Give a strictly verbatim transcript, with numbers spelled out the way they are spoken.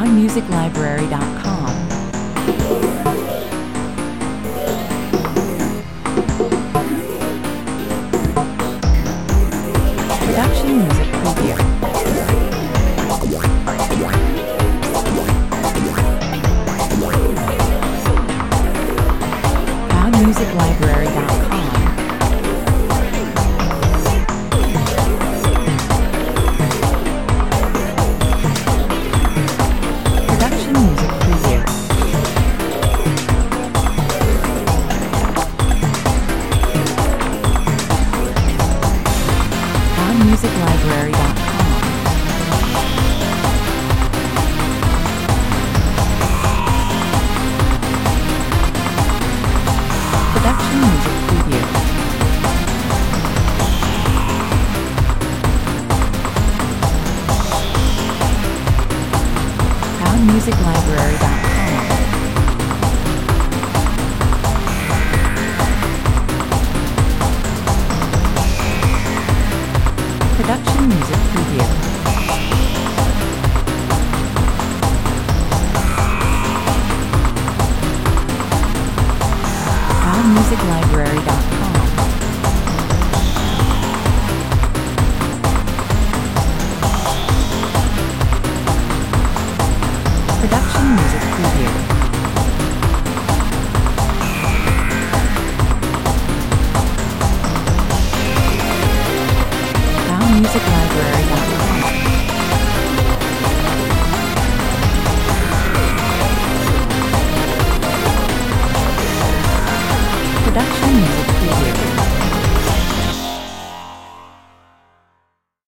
found music library dot com. Production music preview. found music library dot com. Production music preview. found music library dot com. Production music preview. found music library dot com. Production music preview. found music library dot com. Production music preview. found music library dot com.